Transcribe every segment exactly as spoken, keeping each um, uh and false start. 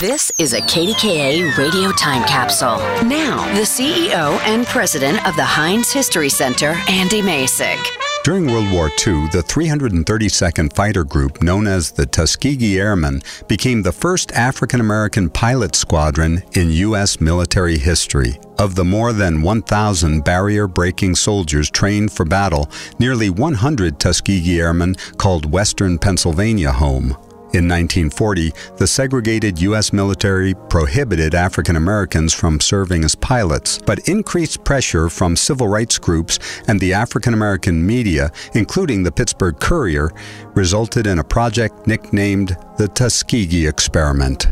This is a K D K A radio time capsule. Now, the C E O and president of the Heinz History Center, Andy Masich. During World War Two, the three hundred thirty-second Fighter Group, known as the Tuskegee Airmen, became the first African-American pilot squadron in U S military history. Of the more than one thousand barrier-breaking soldiers trained for battle, nearly one hundred Tuskegee Airmen called Western Pennsylvania home. In nineteen forty, the segregated U S military prohibited African Americans from serving as pilots, but increased pressure from civil rights groups and the African American media, including the Pittsburgh Courier, resulted in a project nicknamed the Tuskegee Experiment.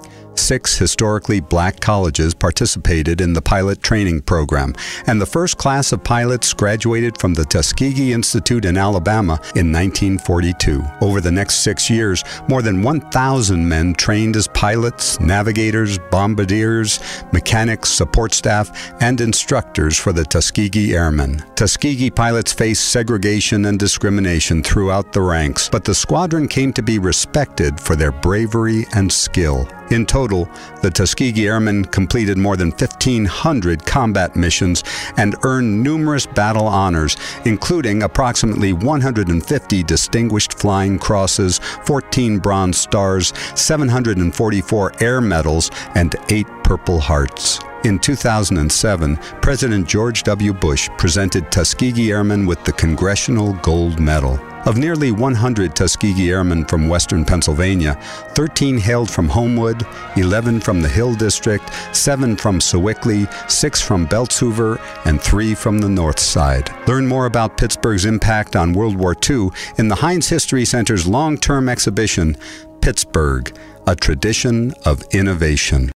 Six historically black colleges participated in the pilot training program, and the first class of pilots graduated from the Tuskegee Institute in Alabama in nineteen forty-two. Over the next six years, more than one thousand men trained as pilots, navigators, bombardiers, mechanics, support staff, and instructors for the Tuskegee Airmen. Tuskegee pilots faced segregation and discrimination throughout the ranks, but the squadron came to be respected for their bravery and skill. In total, the Tuskegee Airmen completed more than fifteen hundred combat missions and earned numerous battle honors, including approximately one hundred fifty Distinguished Flying Crosses, fourteen Bronze Stars, seven hundred forty-four Air Medals, and eight Purple Hearts. In two thousand seven, President George W. Bush presented Tuskegee Airmen with the Congressional Gold Medal. Of nearly one hundred Tuskegee Airmen from western Pennsylvania, thirteen hailed from Homewood, eleven from the Hill District, seven from Sewickley, six from Beltshoover, and three from the North Side. Learn more about Pittsburgh's impact on World War Two in the Heinz History Center's long-term exhibition, Pittsburgh, A Tradition of Innovation.